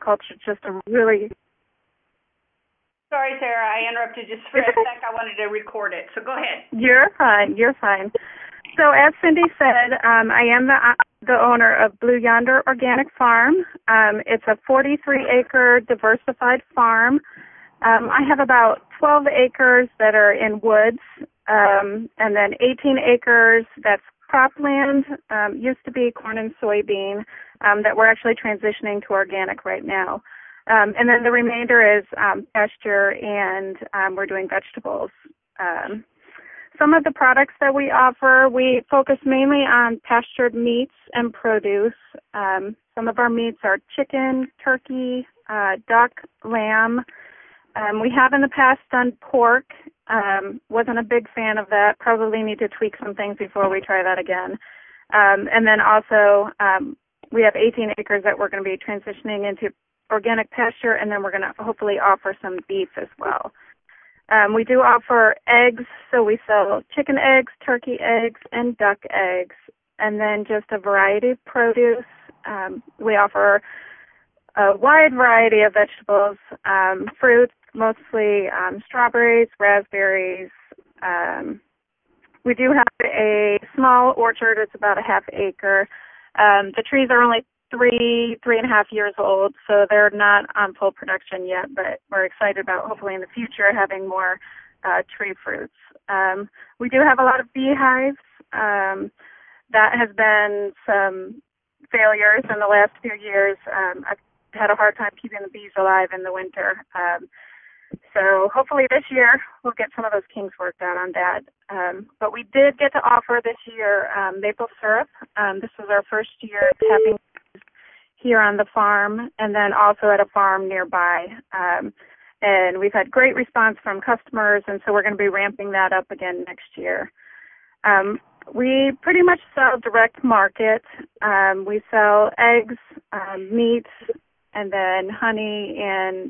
agriculture, just a really... Sorry, Sarah, I interrupted just for a sec. I wanted to record it, so go ahead. You're fine. So as Cindy said, I am the owner of Blue Yonder Organic Farm. It's a 43-acre diversified farm. I have about 12 acres that are in woods, and then 18 acres that's cropland, used to be corn and soybean, that we're actually transitioning to organic right now. And then the remainder is pasture, and we're doing vegetables. Some of the products that we offer, we focus mainly on pastured meats and produce. Some of our meats are chicken, turkey, duck, lamb. We have in the past done pork. Wasn't a big fan of that. Probably need to tweak some things before we try that again. And then also we have 18 acres that we're going to be transitioning into organic pasture, and then we're going to hopefully offer some beef as well. We do offer eggs, so we sell chicken eggs, turkey eggs, and duck eggs, and then just a variety of produce. We offer a wide variety of vegetables, fruits, mostly strawberries, raspberries. We do have a small orchard. It's about a half acre. The trees are only 3.5 years old, so they're not on full production yet, but we're excited about hopefully in the future having more tree fruits. We do have a lot of beehives. That has been some failures in the last few years. I've had a hard time keeping the bees alive in the winter. So hopefully this year we'll get some of those kinks worked out on that. But we did get to offer this year maple syrup. This was our first year having here on the farm, and then also at a farm nearby. And we've had great response from customers, and so we're going to be ramping that up again next year. We pretty much sell direct market. We sell eggs, meat, and then honey and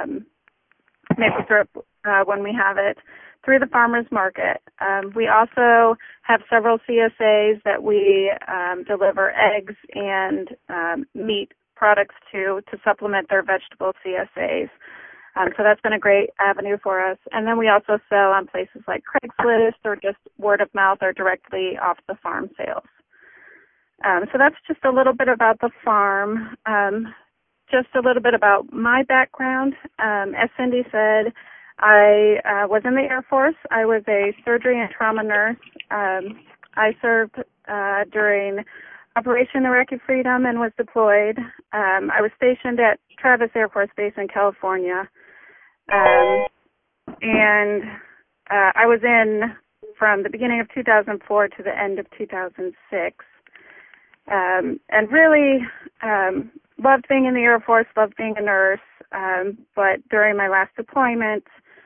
maple syrup when we have it through the farmers market. We also have several CSAs that we deliver eggs and meat products to supplement their vegetable CSAs. So that's been a great avenue for us. And then we also sell on places like Craigslist or just word of mouth or directly off the farm sales. So that's just a little bit about the farm. Just a little bit about my background. As Cindy said, I was in the Air Force. I was a surgery and trauma nurse. I served during Operation Iraqi Freedom and was deployed. I was stationed at Travis Air Force Base in California. And I was in from the beginning of 2004 to the end of 2006. And really loved being in the Air Force, loved being a nurse. But during my last deployment,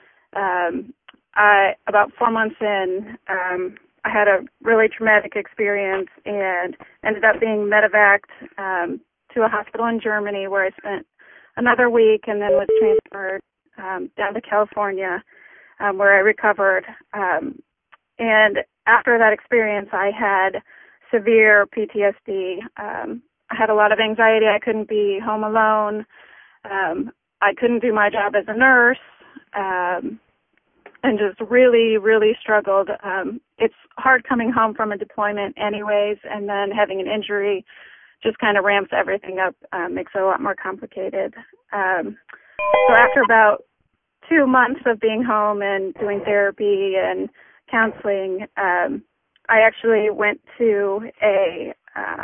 about 4 months in, I had a really traumatic experience and ended up being medevaced to a hospital in Germany where I spent another week and then was transferred down to California where I recovered. And after that experience, I had severe PTSD. I had a lot of anxiety. I couldn't be home alone. I couldn't do my job as a nurse. And just really, really struggled. It's hard coming home from a deployment anyways, and then having an injury just kind of ramps everything up, makes it a lot more complicated. So after about 2 months of being home and doing therapy and counseling, I actually went to a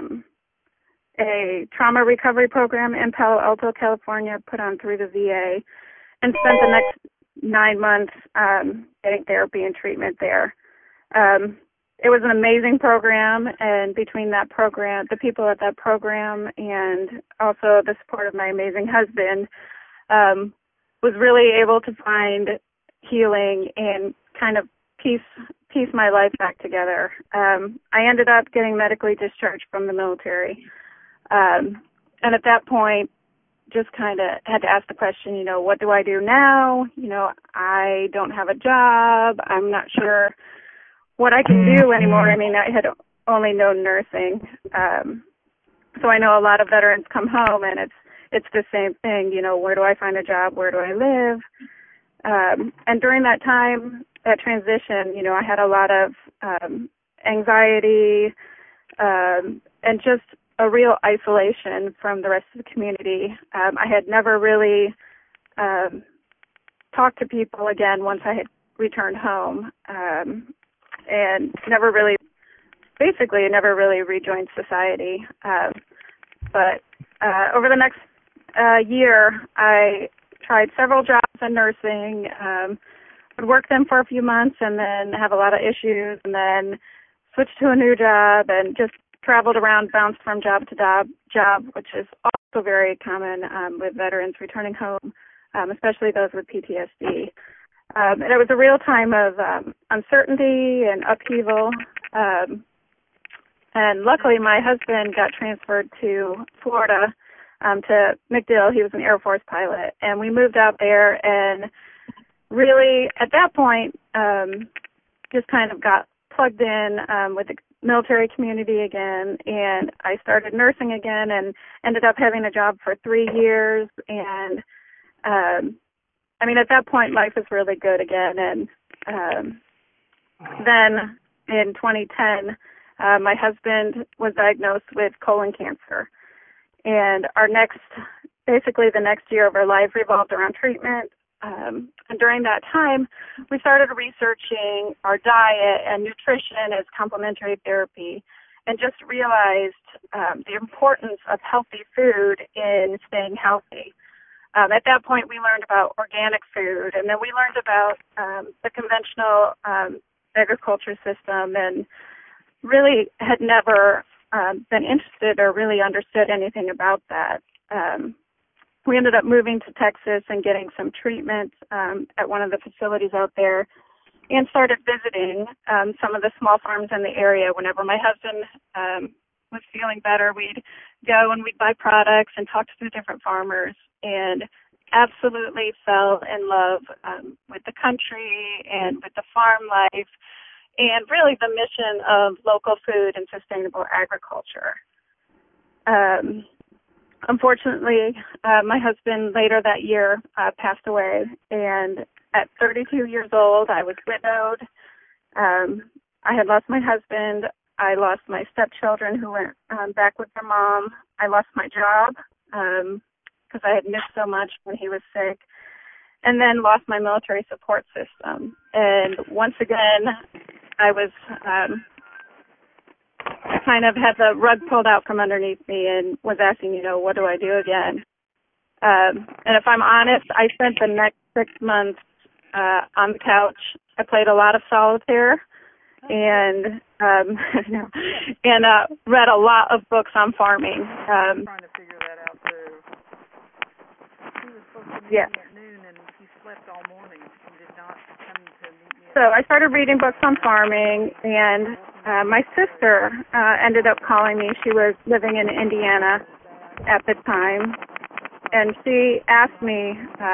trauma recovery program in Palo Alto, California, put on through the VA, and spent the next 9 months getting therapy and treatment there. It was an amazing program, and between that program, the people at that program, and also the support of my amazing husband, was really able to find healing and kind of piece my life back together. I ended up getting medically discharged from the military. And at that point, just kind of had to ask the question, what do I do now? I don't have a job. I'm not sure what I can do anymore. I mean, I had only known nursing. So I know a lot of veterans come home and it's the same thing. Where do I find a job? Where do I live? And during that time, that transition, I had a lot of anxiety and just a real isolation from the rest of the community. I had never really talked to people again once I had returned home, and never really rejoined society. But over the next year, I tried several jobs in nursing, would work them for a few months and then have a lot of issues, and then switched to a new job and just traveled around, bounced from job to job, which is also very common with veterans returning home, especially those with PTSD. And it was a real time of uncertainty and upheaval. And luckily, my husband got transferred to Florida, to MacDill. He was an Air Force pilot. And we moved out there and really, at that point, just kind of got plugged in with the military community again. And I started nursing again and ended up having a job for 3 years. And at that point, life was really good again. And then in 2010, my husband was diagnosed with colon cancer. And the next year of our life revolved around treatment. And during that time, we started researching our diet and nutrition as complementary therapy, and just realized the importance of healthy food in staying healthy. At that point, we learned about organic food, and then we learned about the conventional agriculture system, and really had never been interested or really understood anything about that. We ended up moving to Texas and getting some treatment at one of the facilities out there, and started visiting some of the small farms in the area. Whenever my husband was feeling better, we'd go and we'd buy products and talk to the different farmers, and absolutely fell in love with the country and with the farm life, and really the mission of local food and sustainable agriculture. Unfortunately, my husband later that year passed away, and at 32 years old, I was widowed. I had lost my husband. I lost my stepchildren who went back with their mom. I lost my job because I had missed so much when he was sick, and then lost my military support system. And once again, I was kind of had the rug pulled out from underneath me and was asking, what do I do again? And if I'm honest, I spent the next 6 months on the couch. I played a lot of solitaire and read a lot of books on farming. Trying to figure that out too. He was supposed to meet me at noon, and he slept all morning. He did not come to meet me. So I started reading books on farming, and my sister ended up calling me. She was living in Indiana at the time, and she asked me,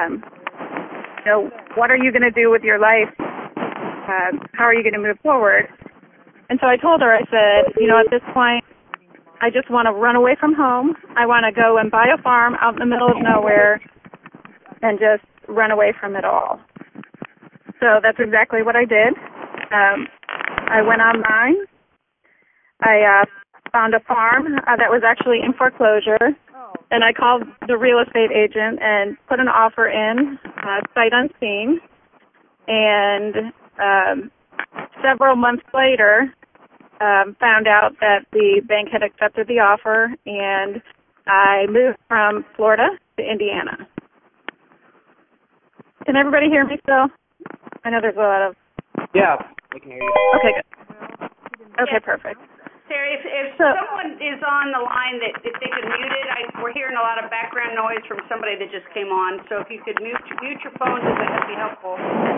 what are you going to do with your life? How are you going to move forward? And so I told her, I said, at this point, I just want to run away from home. I want to go and buy a farm out in the middle of nowhere and just run away from it all. So that's exactly what I did. I went online. I found a farm that was actually in foreclosure, and I called the real estate agent and put an offer in, sight unseen. And several months later, found out that the bank had accepted the offer, and I moved from Florida to Indiana. Can everybody hear me still? I know there's a lot of... Yeah, we can hear you. Okay, good. Okay, perfect. Sarah, if someone is on the line that if they could mute it, we're hearing a lot of background noise from somebody that just came on. So if you could mute your phones, that would be helpful.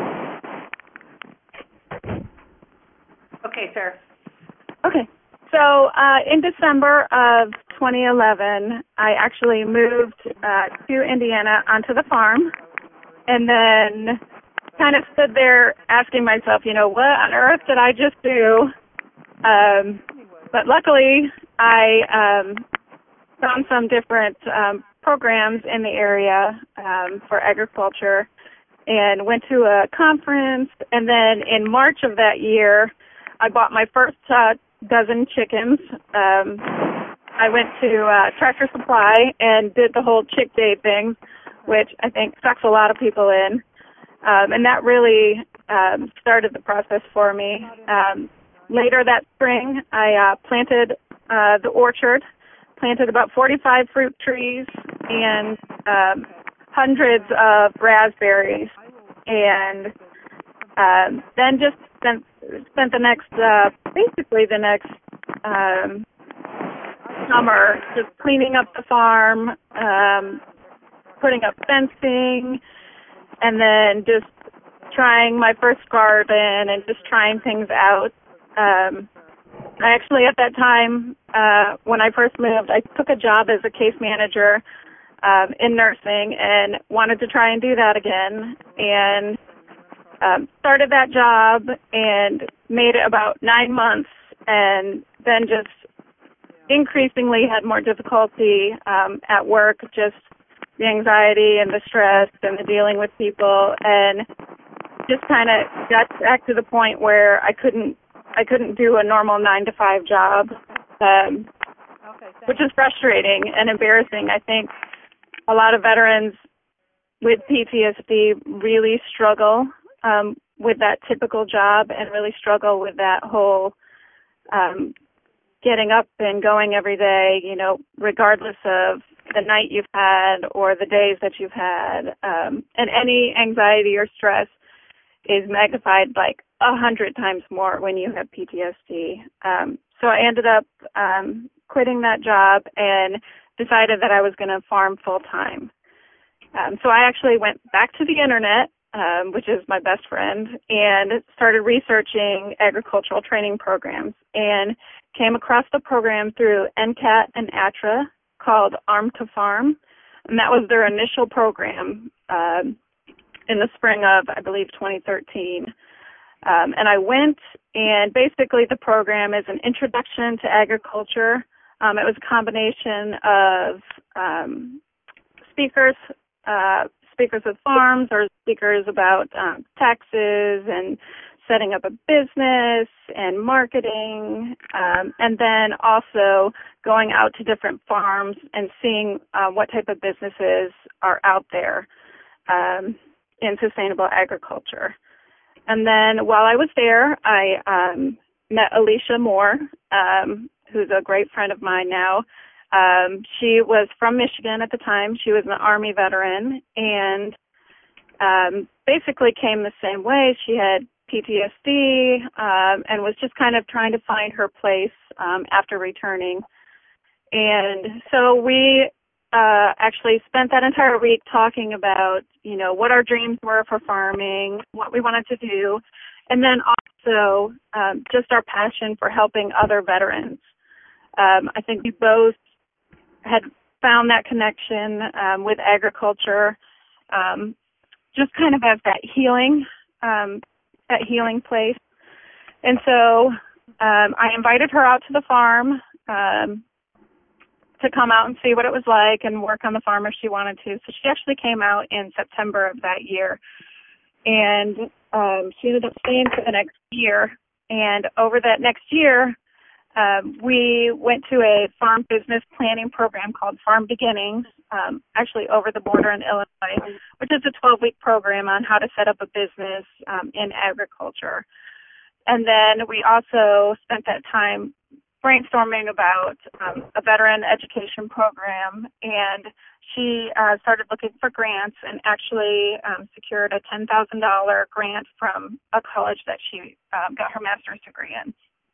Okay, Sarah. Okay. So in December of 2011, I actually moved to Indiana onto the farm, and then kind of stood there asking myself, what on earth did I just do? But luckily, I found some different programs in the area for agriculture, and went to a conference. And then in March of that year, I bought my first dozen chickens. I went to Tractor Supply and did the whole Chick Day thing, which I think sucks a lot of people in. And that really started the process for me. Later that spring, I planted the orchard, planted about 45 fruit trees and hundreds of raspberries, and then just spent the next, basically the next summer just cleaning up the farm, putting up fencing, and then just trying my first garden and just trying things out. I actually, at that time, when I first moved, I took a job as a case manager in nursing and wanted to try and do that again, and started that job and made it about 9 months, and then just increasingly had more difficulty at work, just the anxiety and the stress and the dealing with people, and just kind of got back to the point where I couldn't do a normal 9-to-5 job, which is frustrating and embarrassing. I think a lot of veterans with PTSD really struggle with that typical job and really struggle with that whole getting up and going every day, you know, regardless of the night you've had or the days that you've had. And any anxiety or stress is magnified like 100 times more when you have PTSD. So I ended up quitting that job and decided that I was going to farm full time. So I actually went back to the internet, which is my best friend, and started researching agricultural training programs, and came across the program through NCAT and ATRA called Arm to Farm, and that was their initial program in the spring of, I believe, 2013. And I went, and basically the program is an introduction to agriculture. It was a combination of speakers with farms, or speakers about taxes and setting up a business and marketing, and then also going out to different farms and seeing what type of businesses are out there in sustainable agriculture. And then while I was there, I met Alicia Moore, who's a great friend of mine now. She was from Michigan at the time. She was an Army veteran, and basically came the same way. She had PTSD and was just kind of trying to find her place after returning. And so we actually spent that entire week talking about, you know, what our dreams were for farming, what we wanted to do, and then also just our passion for helping other veterans. I think we both had found that connection with agriculture, just kind of as that healing place. And so I invited her out to the farm to come out and see what it was like and work on the farm if she wanted to. So she actually came out in September of that year, and she ended up staying for the next year. And over that next year, we went to a farm business planning program called Farm Beginnings, actually over the border in Illinois, which is a 12-week program on how to set up a business in agriculture. And then we also spent that time brainstorming about a veteran education program, and she started looking for grants and actually secured a $10,000 grant from a college that she got her master's degree in.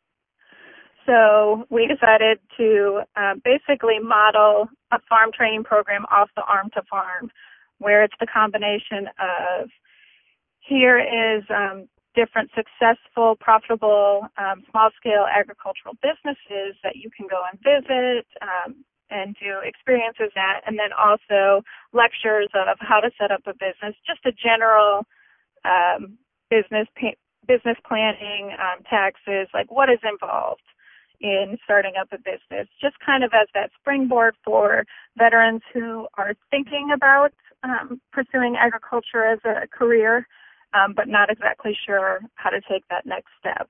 So we decided to basically model a farm training program off the Arm to Farm, where it's the combination of here is different successful, profitable, small-scale agricultural businesses that you can go and visit and do experiences at, and then also lectures of how to set up a business, just a general business planning, taxes, like what is involved in starting up a business, just kind of as that springboard for veterans who are thinking about pursuing agriculture as a career, but not exactly sure how to take that next step.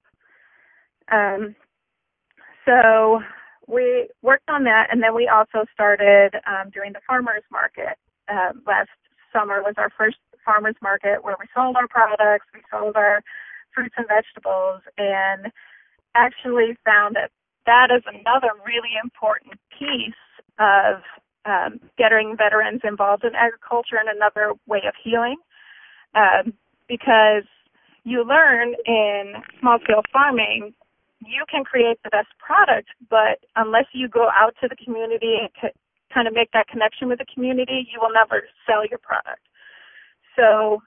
So we worked on that, and then we also started doing the farmers market. Last summer was our first farmers market where we sold our products, we sold our fruits and vegetables, and actually found that that is another really important piece of getting veterans involved in agriculture and another way of healing, because you learn in small-scale farming, you can create the best product, but unless you go out to the community and kind of make that connection with the community, you will never sell your product. So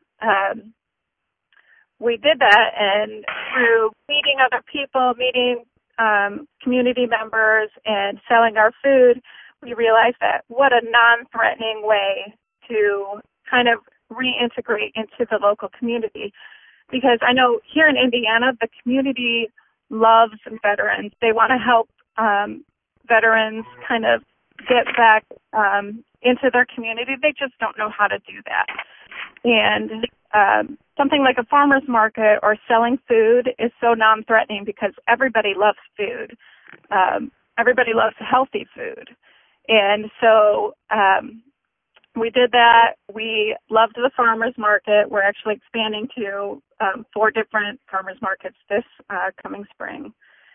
we did that, and through meeting other people, meeting community members, and selling our food, we realized that what a non-threatening way to kind of reintegrate into the local community. Because I know here in Indiana, the community loves veterans. They want to help veterans kind of get back into their community. They just don't know how to do that. And something like a farmer's market or selling food is so non-threatening because everybody loves food. Everybody loves healthy food. And so we did that. We loved the farmer's market. We're actually expanding to 4 different farmer's markets this coming spring.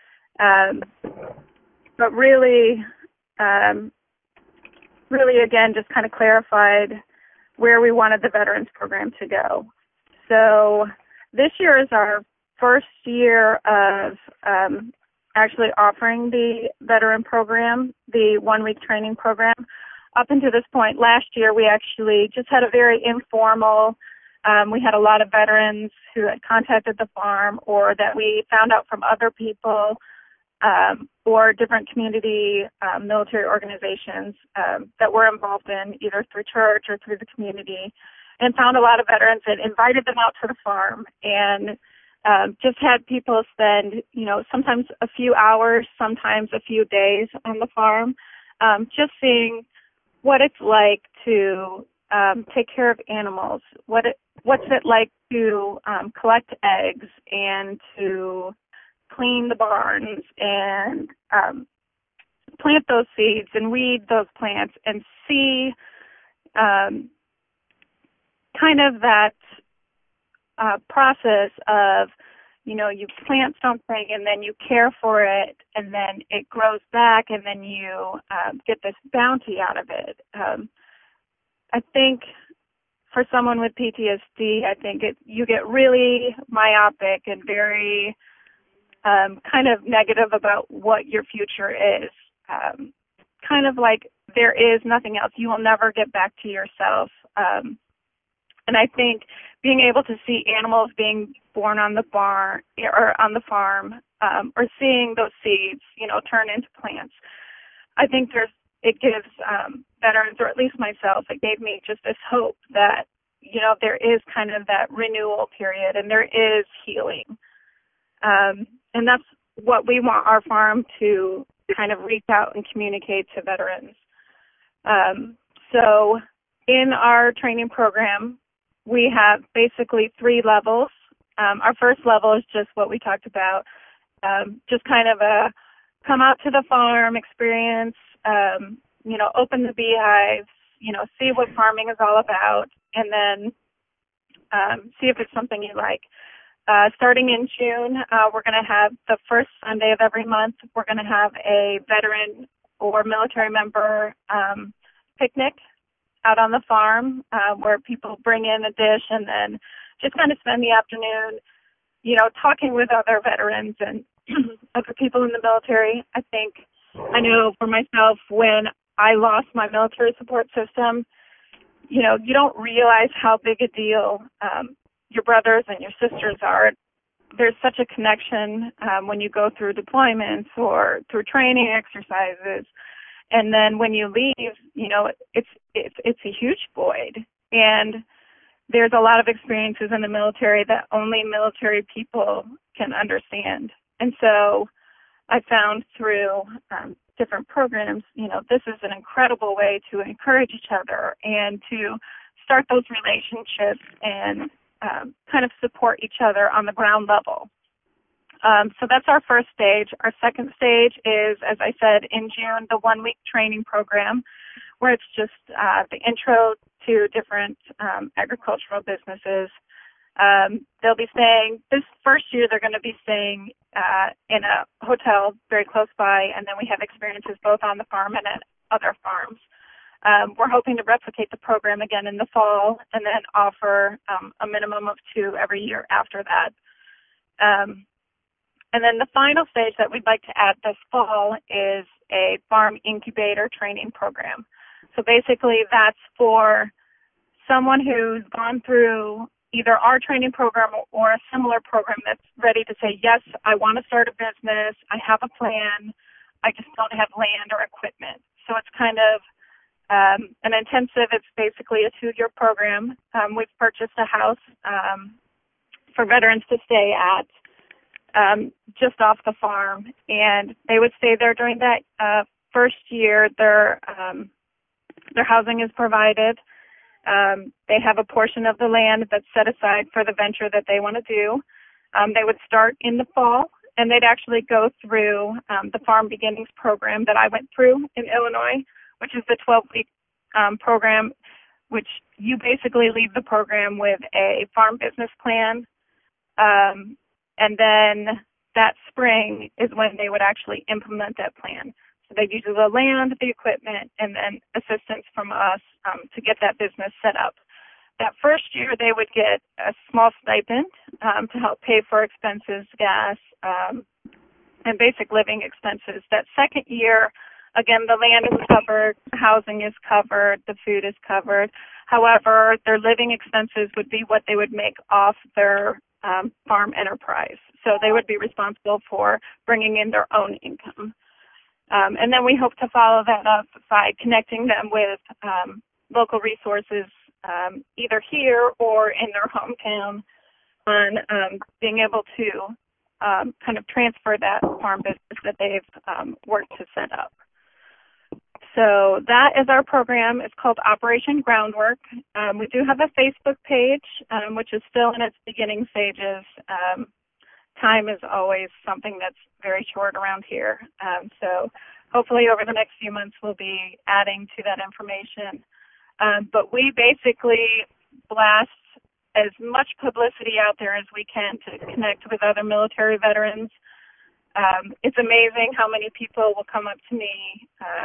But really, again, just kind of clarified where we wanted the veterans program to go. So this year is our first year of actually offering the veteran program, the 1-week training program. Up until this point, last year, we actually just had a very informal, we had a lot of veterans who had contacted the farm or that we found out from other people or different community military organizations that we're involved in either through church or through the community, and found a lot of veterans and invited them out to the farm and just had people spend, sometimes a few hours, sometimes a few days on the farm, just seeing what it's like to take care of animals, what's it like to collect eggs and to clean the barns and plant those seeds and weed those plants and see kind of that process of, you plant something and then you care for it and then it grows back and then you get this bounty out of it. I think for someone with PTSD, I think you get really myopic and very kind of negative about what your future is. Kind of like there is nothing else. You will never get back to yourself. And I think being able to see animals being born on the barn or on the farm, or seeing those seeds, turn into plants, I think it gives veterans, or at least myself, it gave me just this hope that, there is kind of that renewal period and there is healing. And that's what we want our farm to kind of reach out and communicate to veterans. So in our training program, we have basically 3 levels. Our first level is just what we talked about, just kind of a come out to the farm experience, open the beehives, see what farming is all about, and then see if it's something you like. Starting in June, we're going to have the first Sunday of every month, we're going to have a veteran or military member picnic out on the farm where people bring in a dish and then just kind of spend the afternoon, talking with other veterans and other people in the military. I know for myself, when I lost my military support system, you don't realize how big a deal your brothers and your sisters are. There's such a connection when you go through deployments or through training exercises. And then when you leave, it's a huge void. And there's a lot of experiences in the military that only military people can understand. And so I found through different programs, this is an incredible way to encourage each other and to start those relationships and kind of support each other on the ground level. So that's our first stage. Our second stage is, as I said, in June, the 1-week training program, where it's just the intro to different agricultural businesses. They'll be staying, this first year they're going to be staying in a hotel very close by, and then we have experiences both on the farm and at other farms. We're hoping to replicate the program again in the fall and then offer a minimum of 2 every year after that. And then the final stage that we'd like to add this fall is a farm incubator training program. So basically that's for someone who's gone through either our training program or a similar program that's ready to say, yes, I want to start a business, I have a plan, I just don't have land or equipment. So it's kind of an intensive, it's basically a 2-year program. We've purchased a house for veterans to stay at just off the farm, and they would stay there during that first year. Their housing is provided. They have a portion of the land that's set aside for the venture that they want to do. They would start in the fall, and they'd actually go through the Farm Beginnings program that I went through in Illinois, which is the 12-week program, which you basically leave the program with a farm business plan. And then that spring is when they would actually implement that plan. So they'd use the land, the equipment, and then assistance from us to get that business set up. That first year, they would get a small stipend to help pay for expenses, gas, and basic living expenses. That second year, again, the land is covered, housing is covered, the food is covered. However, their living expenses would be what they would make off their farm enterprise. So they would be responsible for bringing in their own income. And then we hope to follow that up by connecting them with local resources, either here or in their hometown, on being able to kind of transfer that farm business that they've worked to set up. So that is our program. It's called Operation Groundwork. We do have a Facebook page, which is still in its beginning stages. Time is always something that's very short around here. So hopefully over the next few months we'll be adding to that information. But we basically blast as much publicity out there as we can to connect with other military veterans. It's amazing how many people will come up to me,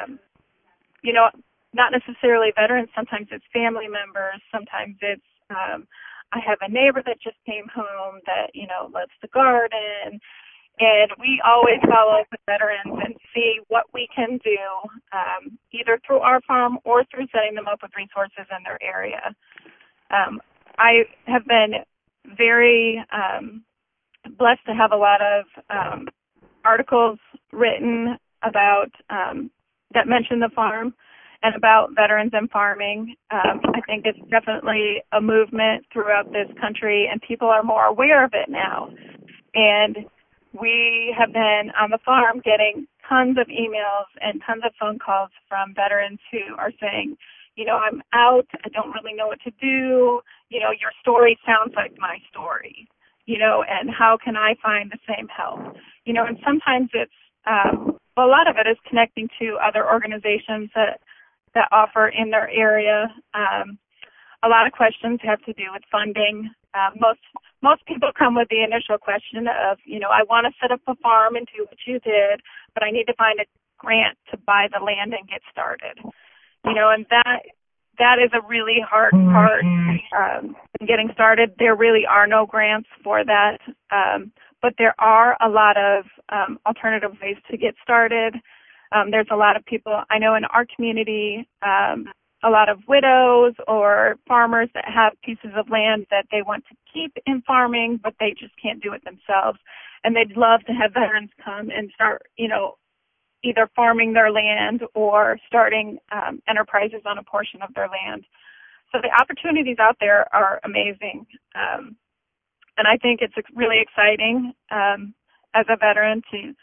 not necessarily veterans, sometimes it's family members, sometimes it's I have a neighbor that just came home that, loves the garden, and we always follow up with veterans and see what we can do, either through our farm or through setting them up with resources in their area. I have been very blessed to have a lot of articles written about that mention the farm and about veterans and farming. I think it's definitely a movement throughout this country, and people are more aware of it now. And we have been on the farm getting tons of emails and tons of phone calls from veterans who are saying, I'm out, I don't really know what to do, your story sounds like my story, and how can I find the same help? And sometimes it's, a lot of it is connecting to other organizations that offer in their area. A lot of questions have to do with funding. Most people come with the initial question of, I want to set up a farm and do what you did, but I need to find a grant to buy the land and get started. And that is a really hard part in getting started. There really are no grants for that, but there are a lot of alternative ways to get started. There's a lot of people, I know in our community, a lot of widows or farmers that have pieces of land that they want to keep in farming, but they just can't do it themselves. And they'd love to have veterans come and start, either farming their land or starting enterprises on a portion of their land. So the opportunities out there are amazing. And I think it's really exciting as a veteran to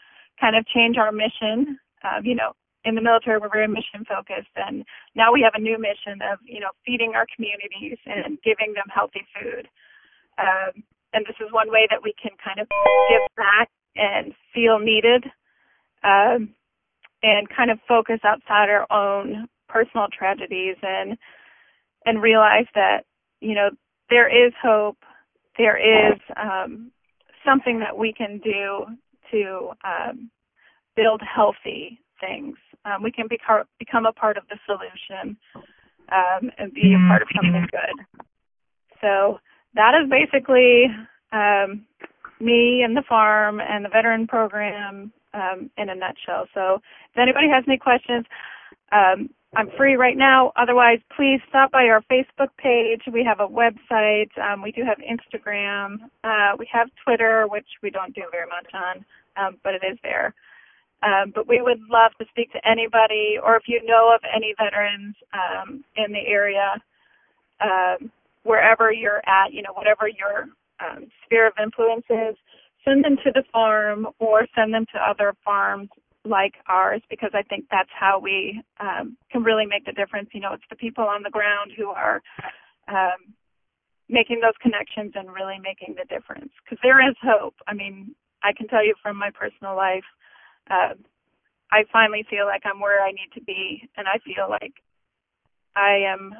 kind of change our mission. In the military, we're very mission focused, and now we have a new mission of, feeding our communities and giving them healthy food. And this is one way that we can kind of give back and feel needed, and kind of focus outside our own personal tragedies and realize that, there is hope. There is something that we can do to build healthy things. We can become a part of the solution and be a part of something good. So that is basically me and the farm and the veteran program in a nutshell. So if anybody has any questions, I'm free right now. Otherwise, please stop by our Facebook page. We have a website. We do have Instagram. We have Twitter, which we don't do very much on, but it is there. But we would love to speak to anybody, or if you know of any veterans in the area, wherever you're at, whatever your sphere of influence is, send them to the farm or send them to other farms like ours, because I think that's how we can really make the difference. It's the people on the ground who are making those connections and really making the difference, because there is hope. I mean, I can tell you from my personal life, I finally feel like I'm where I need to be, and I feel like I am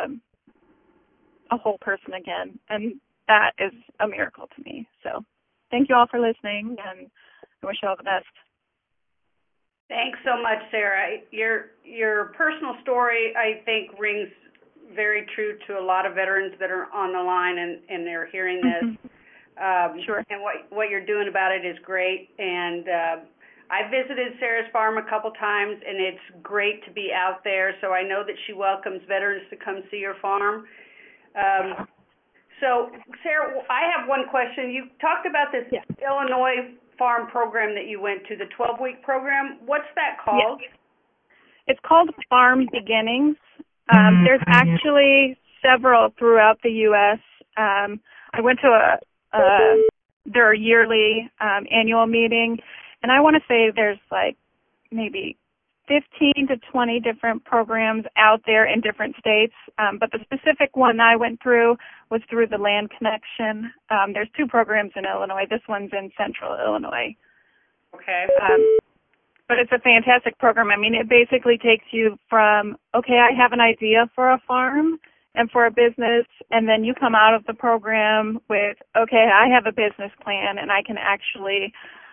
a whole person again, and that is a miracle to me. So thank you all for listening, and I wish you all the best. Thanks so much, Sarah. Your personal story, I think, rings very true to a lot of veterans that are on the line and they're hearing this. Sure. And what you're doing about it is great. And I visited Sarah's farm a couple times, and it's great to be out there. So I know that she welcomes veterans to come see her farm. So, Sarah, I have one question. You talked about this Illinois farm program that you went to, the 12-week program. What's that called? Yes. It's called Farm Beginnings. There's actually several throughout the U.S. I went to their yearly annual meeting, and I want to say there's like maybe 15 to 20 different programs out there in different states, but the specific one I went through was through the Land Connection. There's 2 programs in Illinois. This one's in Central Illinois. Okay. But it's a fantastic program. I mean, it basically takes you from, okay, I have an idea for a farm and for a business, and then you come out of the program with, okay, I have a business plan, and I can actually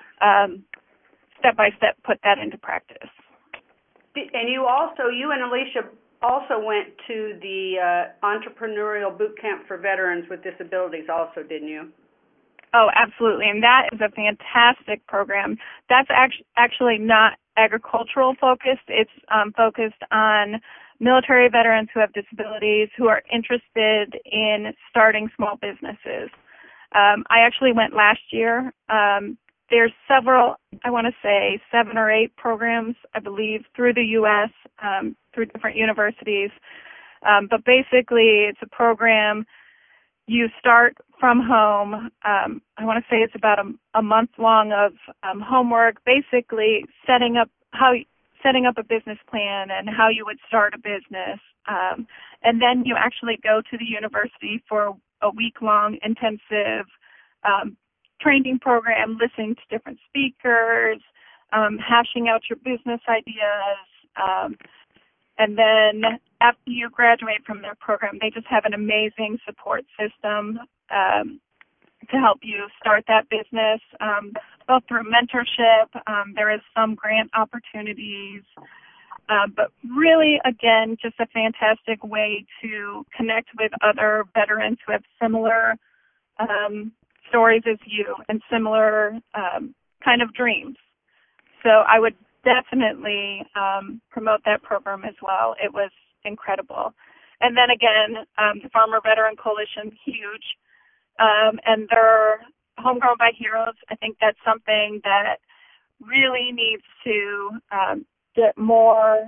step-by-step put that into practice. And you and Alicia also went to the Entrepreneurial Boot Camp for Veterans with Disabilities also, didn't you? Oh, absolutely, and that is a fantastic program. That's actually not agricultural focused. It's focused on military veterans who have disabilities who are interested in starting small businesses. I actually went last year. There's several, I want to say 7 or 8 programs, I believe, through the U.S., through different universities. But basically, it's a program you start from home. I want to say it's about a month long of homework, basically setting up a business plan and how you would start a business. And then you actually go to the university for a week-long intensive training program, listening to different speakers, hashing out your business ideas. And then after you graduate from their program, they just have an amazing support system to help you start that business, both through mentorship. There is some grant opportunities. But really, again, just a fantastic way to connect with other veterans who have similar stories as you and similar kind of dreams. So I would definitely promote that program as well. It was incredible. And then again, the Farmer Veteran Coalition, huge. And they're Homegrown by Heroes. I think that's something that really needs to get more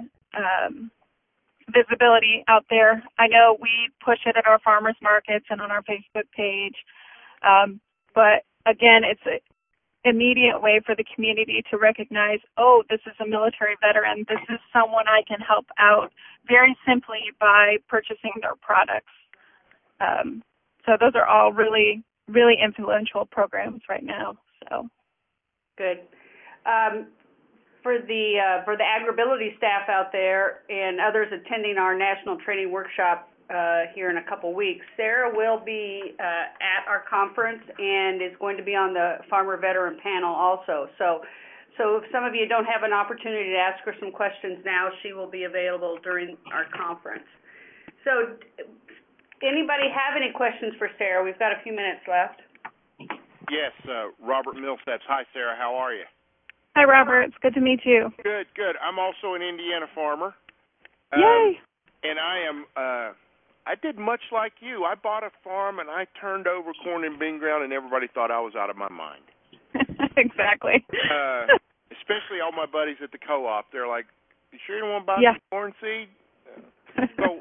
visibility out there. I know we push it at our farmers markets and on our Facebook page. But again, immediate way for the community to recognize, oh, this is a military veteran. This is someone I can help out very simply by purchasing their products. So those are all really, really influential programs right now. So good. For the AgriAbility staff out there and others attending our national training workshop here in a couple weeks, Sarah will be at our conference and is going to be on the Farmer Veteran panel also. So if some of you don't have an opportunity to ask her some questions now, she will be available during our conference. So anybody have any questions for Sarah? We've got a few minutes left. Yes, Robert Millsats. Hi, Sarah. How are you? Hi, Robert. It's good to meet you. Good, good. I'm also an Indiana farmer. Yay! And I did much like you. I bought a farm and I turned over corn and bean ground, and everybody thought I was out of my mind. Exactly. Especially all my buddies at the co-op. They're like, "You sure you don't want to buy some corn seed?" So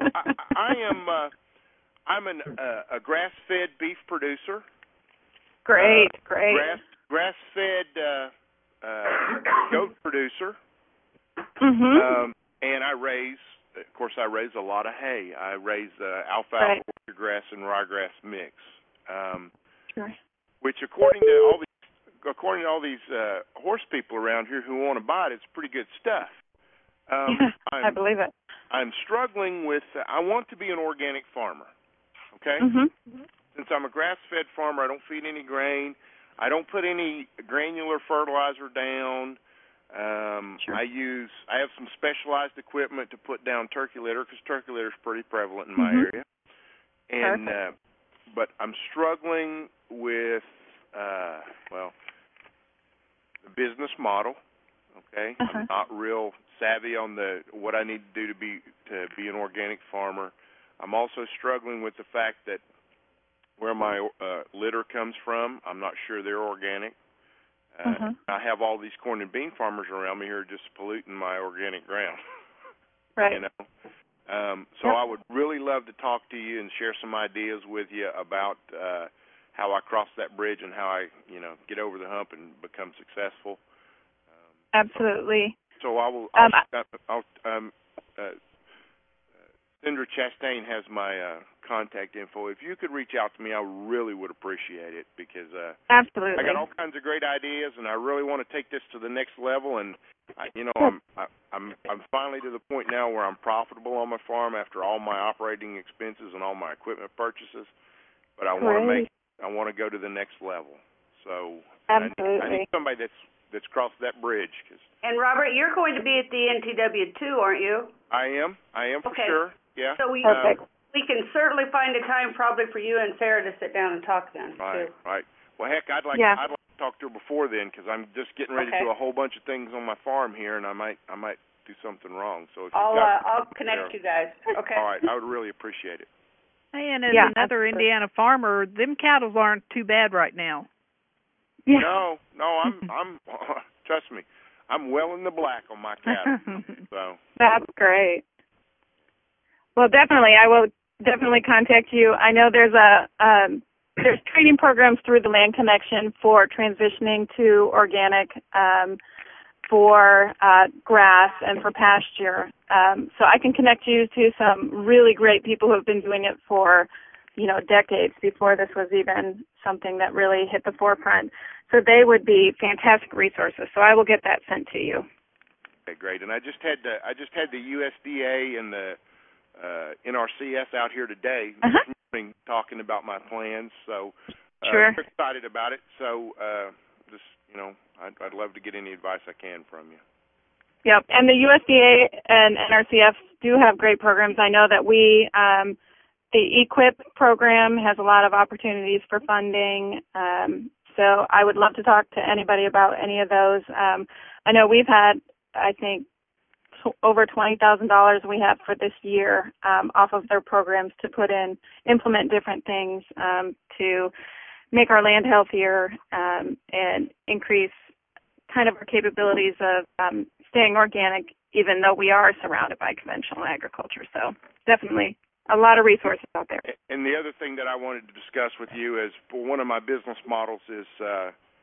I'm a grass-fed beef producer. Great. Grass-fed goat producer. Mm-hmm. And I raise a lot of hay. I raise alfalfa, orchard grass, and ryegrass mix. Sure. Which, according to all these horse people around here who want to buy it, it's pretty good stuff. I believe it. I'm struggling with. I want to be an organic farmer. Okay. Mm-hmm. Since I'm a grass-fed farmer, I don't feed any grain. I don't put any granular fertilizer down. Sure. I have some specialized equipment to put down turkey litter because turkey litter is pretty prevalent in my area. And but I'm struggling with the business model. Okay, I'm not real savvy on what I need to do to be an organic farmer. I'm also struggling with the fact that where my litter comes from, I'm not sure they're organic. I have all these corn and bean farmers around me who are just polluting my organic ground. Right. You know. So I would really love to talk to you and share some ideas with you about how I cross that bridge and how I, get over the hump and become successful. Absolutely. So I'll Sandra Chastain has my contact info. If you could reach out to me, I really would appreciate it because absolutely. I got all kinds of great ideas, and I really want to take this to the next level. And I'm finally to the point now where I'm profitable on my farm after all my operating expenses and all my equipment purchases. But I want to go to the next level. So absolutely. I need somebody that's crossed that bridge. And Robert, you're going to be at the NTW too, aren't you? I am for sure. Yeah. So we can certainly find a time probably for you and Sarah to sit down and talk then. Right, too. right. Well, heck, I'd like to talk to her before then because I'm just getting ready to do a whole bunch of things on my farm here, and I might do something wrong. So if I'll connect you guys. Okay. All right, I would really appreciate it. Hey, and as another Indiana farmer, them cattle aren't too bad right now. Yeah. No, I'm trust me, I'm well in the black on my cattle. So that's great. Well, definitely, I will definitely contact you. I know there's there's training programs through the Land Connection for transitioning to organic, for grass and for pasture. So I can connect you to some really great people who have been doing it for, decades before this was even something that really hit the forefront. So they would be fantastic resources. So I will get that sent to you. Okay, great. And I just had the USDA and the NRCS out here today talking about my plans. So sure. I'm excited about it. So I'd love to get any advice I can from you. Yep. And the USDA and NRCS do have great programs. I know that the EQIP program has a lot of opportunities for funding. So I would love to talk to anybody about any of those. I know we've had, I think, over $20,000 we have for this year off of their programs to implement different things to make our land healthier and increase kind of our capabilities of staying organic, even though we are surrounded by conventional agriculture. So definitely a lot of resources out there. And the other thing that I wanted to discuss with you is, for one of my business models is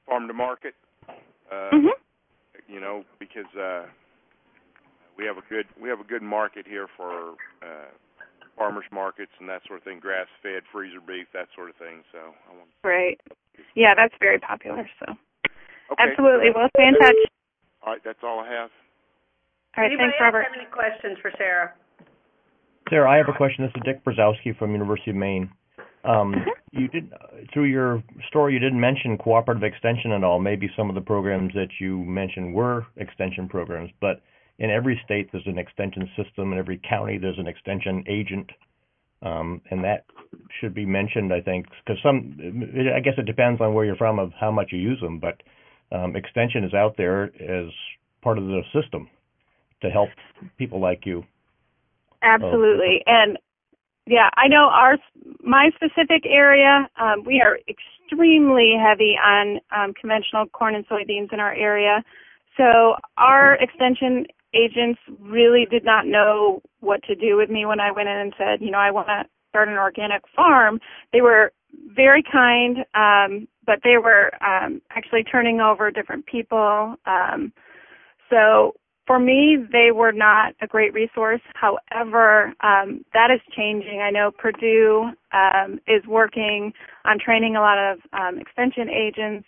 farm to market. Mhm. You know, because we have a good market here for farmers markets and that sort of thing, grass fed, freezer beef, that sort of thing. So I want. Great. Yeah, that's very popular. So Okay. absolutely, we'll stay in touch. All right, that's all I have. All right, Anybody thanks, else Robert. have any questions for Sarah? Sarah, I have a question. This is Dick Brzezowski from University of Maine. You did through your story. You didn't mention cooperative extension at all. Maybe some of the programs that you mentioned were extension programs, but in every state there's an extension system. In every county there's an extension agent, and that should be mentioned, I think, because I guess it depends on where you're from of how much you use them, but extension is out there as part of the system to help people like you. Absolutely, and yeah, I know my specific area, we are extremely heavy on conventional corn and soybeans in our area. So our extension agents really did not know what to do with me when I went in and said, I want to start an organic farm. They were very kind, but they were actually turning over different people. So for me, they were not a great resource. However, that is changing. I know Purdue is working on training a lot of extension agents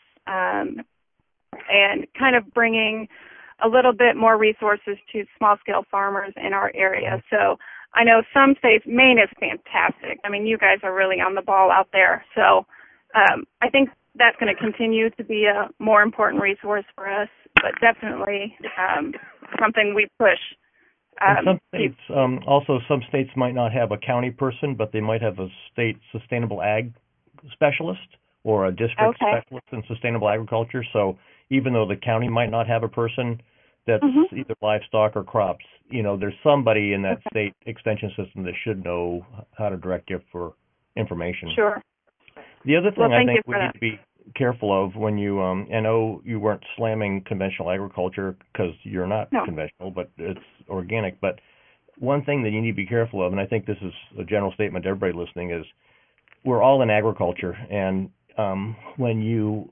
and kind of bringing a little bit more resources to small-scale farmers in our area. So I know some states, Maine is fantastic. I mean, you guys are really on the ball out there. So I think that's going to continue to be a more important resource for us, but definitely something we push. Some states, some states might not have a county person, but they might have a state sustainable ag specialist or a district specialist in sustainable agriculture. So even though the county might not have a person that's either livestock or crops, there's somebody in that state extension system that should know how to direct you for information. Sure. The other thing I think we need to be careful of when you, I know you weren't slamming conventional agriculture because you're not conventional, but it's organic. But one thing that you need to be careful of, and I think this is a general statement to everybody listening, is we're all in agriculture. And when you,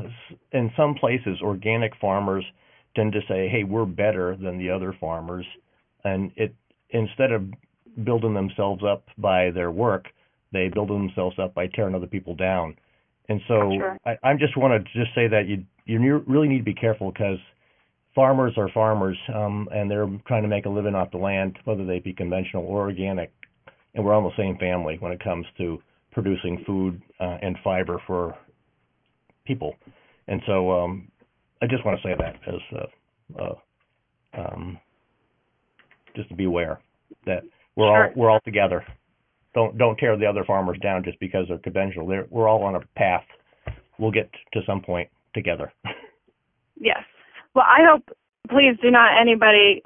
in some places, organic farmers tend to say, hey, we're better than the other farmers. And instead of building themselves up by their work, they build themselves up by tearing other people down. And so I just want to just say that you really need to be careful because farmers are farmers, and they're trying to make a living off the land, whether they be conventional or organic. And we're all the same family when it comes to producing food and fiber for people. And so I just want to say that as just to be aware that we're all together. Don't tear the other farmers down just because they're conventional. We're all on a path. We'll get to some point together. Yes. Well, I hope, please do not anybody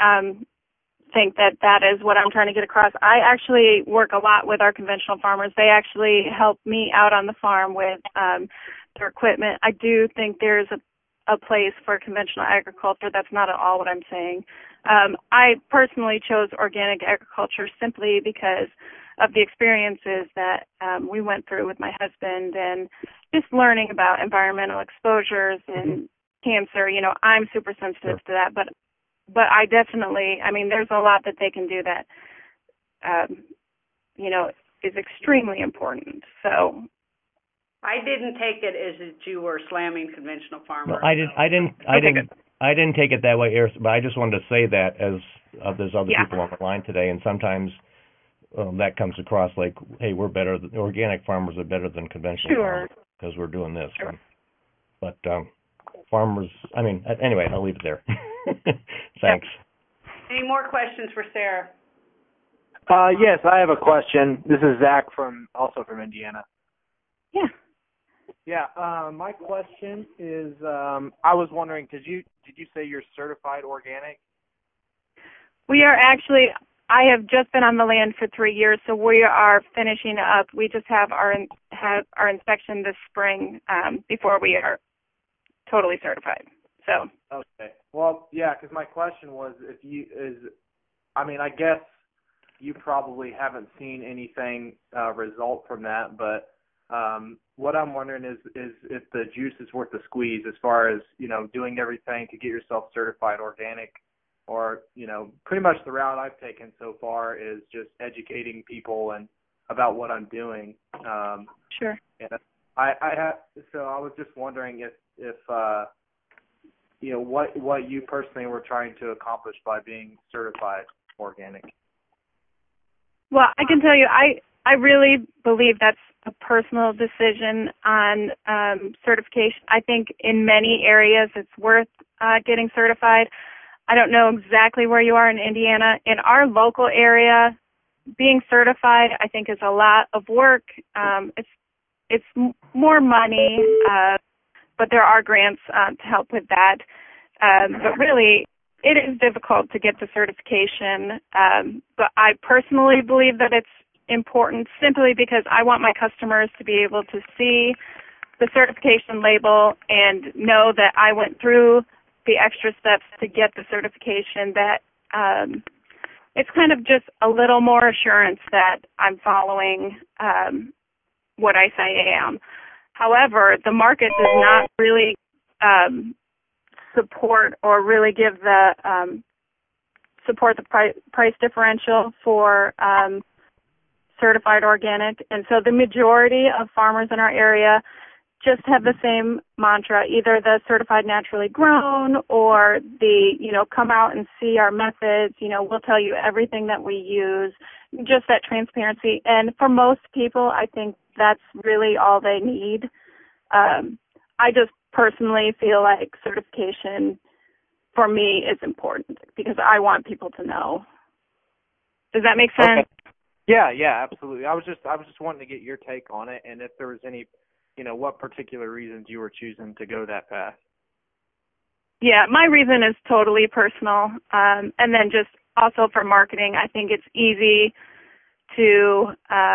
think that is what I'm trying to get across. I actually work a lot with our conventional farmers. They actually help me out on the farm with their equipment. I do think there's a place for conventional agriculture. That's not at all what I'm saying. I personally chose organic agriculture simply because of the experiences that we went through with my husband and just learning about environmental exposures and cancer. I'm super sensitive to that, but I definitely, there's a lot that they can do that, is extremely important. So I didn't take it as that you were slamming conventional farmers. No, I didn't take it that way, but I just wanted to say that as there's other people on the line today, and sometimes that comes across like, hey, we're better. Organic farmers are better than conventional farmers because we're doing this. Sure. But farmers, anyway, I'll leave it there. Thanks. Any more questions for Sarah? Yes, I have a question. This is Zach also from Indiana. Yeah. Yeah, my question is, I was wondering, did you say you're certified organic? We are actually, I have just been on the land for 3 years, so we are finishing up. We just have our inspection this spring before we are totally certified. So. Okay. Well, yeah, because my question was I guess you probably haven't seen anything result from that, but What I'm wondering is if the juice is worth the squeeze as far as, doing everything to get yourself certified organic, or, pretty much the route I've taken so far is just educating people and about what I'm doing. Sure. And so I was just wondering if what you personally were trying to accomplish by being certified organic. Well, I can tell you, I really believe that's a personal decision on certification. I think in many areas it's worth getting certified. I don't know exactly where you are in Indiana. In our local area, being certified, I think, is a lot of work. It's more money, but there are grants to help with that. But really, it is difficult to get the certification. But I personally believe that it's important simply because I want my customers to be able to see the certification label and know that I went through the extra steps to get the certification, that it's kind of just a little more assurance that I'm following what I say I am. However, the market does not really support or really give the support the price differential for certified organic, and so the majority of farmers in our area just have the same mantra, either the certified naturally grown or the, come out and see our methods, we'll tell you everything that we use, just that transparency. And for most people, I think that's really all they need. I just personally feel like certification for me is important because I want people to know. Does that make sense? Okay. Yeah, absolutely. I was just wanting to get your take on it, and if there was any, what particular reasons you were choosing to go that path. Yeah, my reason is totally personal, and then just also for marketing, I think it's easy to,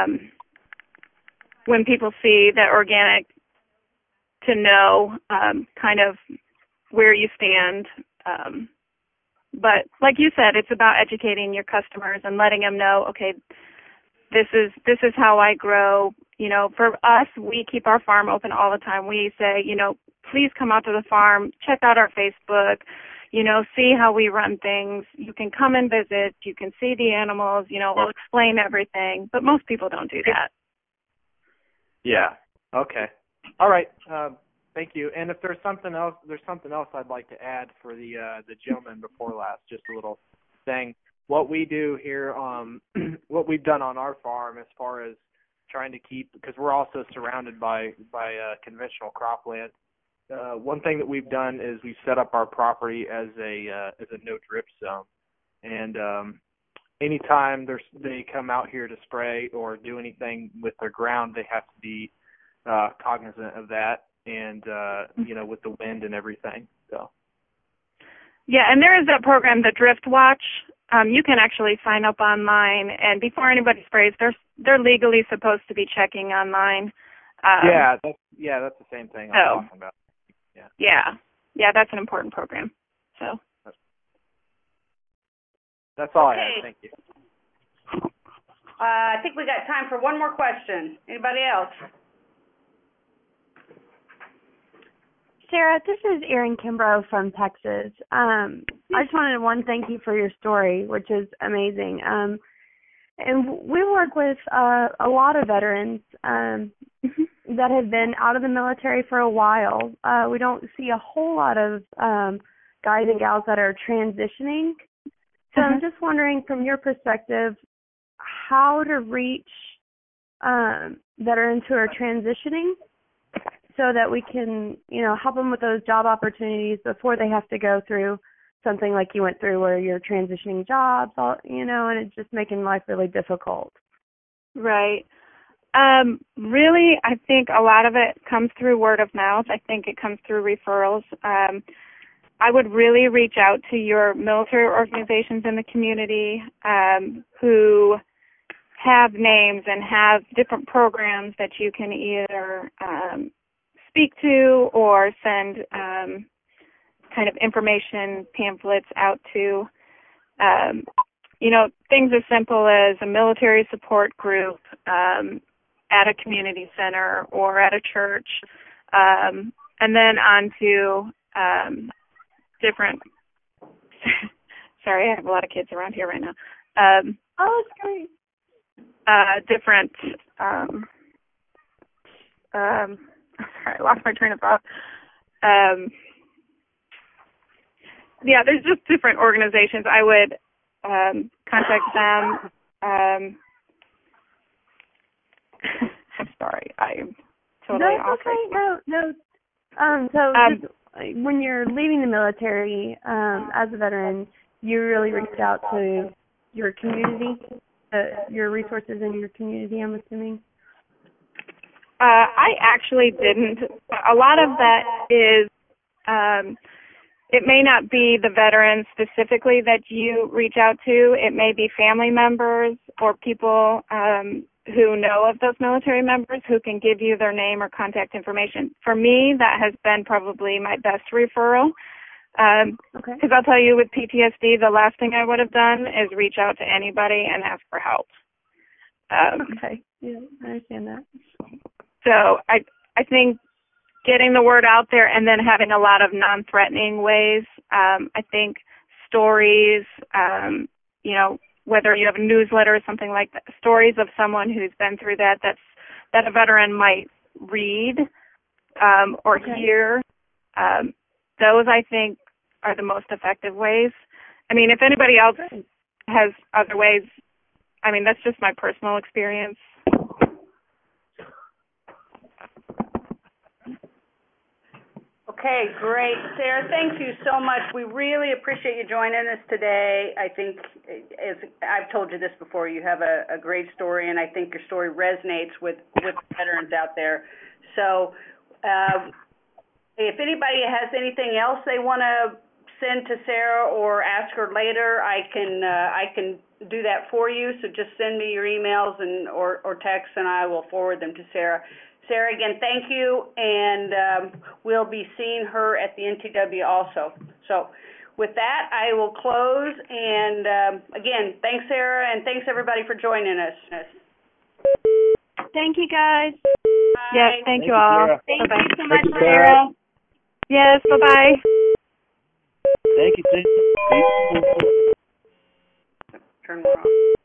when people see that organic, to know kind of where you stand. But like you said, it's about educating your customers and letting them know, okay, this is how I grow. For us, we keep our farm open all the time. We say, please come out to the farm, check out our Facebook, see how we run things. You can come and visit. You can see the animals. We'll explain everything. But most people don't do that. Yeah. Okay. All right. Thank you. And if there's something else I'd like to add for the gentleman before last, just a little thing. What we do here, what we've done on our farm as far as trying to keep, because we're also surrounded by conventional cropland. One thing that we've done is we set up our property as a no drip zone, and anytime they come out here to spray or do anything with their ground, they have to be cognizant of that, and with the wind and everything. So. Yeah, and there is that program, the Drift Watch. You can actually sign up online, and before anybody sprays, they're legally supposed to be checking online. That's the same thing I'm talking about. Yeah, that's an important program. So that's all I have. Thank you. I think we got time for one more question. Anybody else? Sarah, this is Erin Kimbrough from Texas. I just wanted to thank you for your story, which is amazing. And we work with a lot of veterans that have been out of the military for a while. We don't see a whole lot of guys and gals that are transitioning. So I'm just wondering, from your perspective, how to reach veterans who are transitioning, so that we can, help them with those job opportunities before they have to go through something like you went through, where you're transitioning jobs, and it's just making life really difficult. Right. Really, I think a lot of it comes through word of mouth. I think it comes through referrals. I would really reach out to your military organizations in the community who have names and have different programs that you can either speak to or send kind of information pamphlets out to. Things as simple as a military support group, at a community center or at a church, and then on to different. Sorry, I have a lot of kids around here right now. Oh, it's great. Different. Sorry, I lost my train of thought. Yeah, there's just different organizations. I would contact them. I'm sorry, I'm totally off. Okay. No. Just, when you're leaving the military, as a veteran, you really reached out to your community, your resources in your community, I'm assuming? I actually didn't. A lot of that is, it may not be the veterans specifically that you reach out to. It may be family members or people who know of those military members who can give you their name or contact information. For me, that has been probably my best referral. Because I'll tell you, with PTSD, the last thing I would have done is reach out to anybody and ask for help. Okay. Yeah, I understand that. So I think getting the word out there and then having a lot of non-threatening ways. I think stories, whether you have a newsletter or something like that, stories of someone who's been through that a veteran might read or hear. Those, I think, are the most effective ways. I mean, if anybody else has other ways, I mean, that's just my personal experience. Okay, great. Sarah, thank you so much. We really appreciate you joining us today. I think, as I've told you this before, you have a great story, and I think your story resonates with veterans out there. So if anybody has anything else they want to send to Sarah or ask her later, I can do that for you. So just send me your emails or texts, and I will forward them to Sarah. Sarah, again, thank you, and we'll be seeing her at the NTW also. So with that, I will close, and again, thanks, Sarah, and thanks, everybody, for joining us. Thank you, guys. Bye. Yes, thank you all. Thank Bye-bye. you so much, Sarah. Yes, bye-bye. Thank you, Steve. Turn more off.